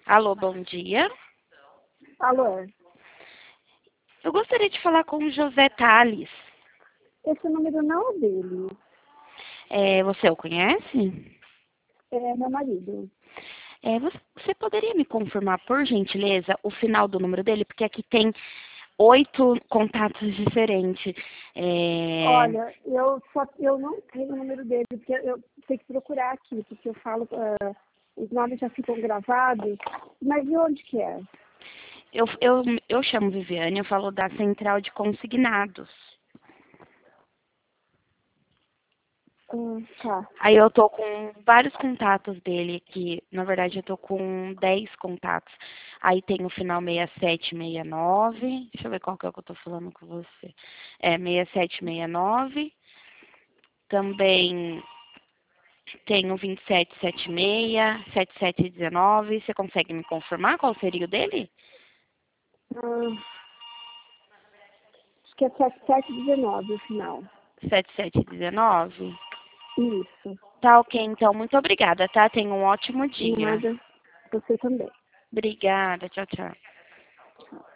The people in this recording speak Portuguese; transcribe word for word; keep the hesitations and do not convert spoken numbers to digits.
Alô, bom dia. Alô, Eu gostaria de falar com o José Tales. esse número não é dele, É, você o conhece? é meu marido. É, você, você poderia me confirmar, por gentileza, o final do número dele? Porque aqui tem oito contatos diferentes. É, Olha, eu só eu não tenho o número dele, porque eu tenho que procurar aqui, porque eu falo, ah, os nomes já ficam gravados, mas de onde que é? eu, eu, eu chamo Viviane, eu falo da Central de Consignados. Hum, tá. Aí eu tô com vários contatos dele aqui. Na verdade, eu tô com dez contatos. Aí tem o final seis sete seis nove. Deixa eu ver qual que é o que eu tô falando com você. É seis sete seis nove. Também tem o vinte e sete setenta e seis, setenta e sete dezenove. Você consegue me confirmar qual seria o dele? Ah, acho que é sete sete dezenove o final. setenta e sete dezenove? Isso. Tá ok, então. Muito obrigada, tá? Tenha um ótimo dia. Nada. Você também. Obrigada. Tchau, tchau.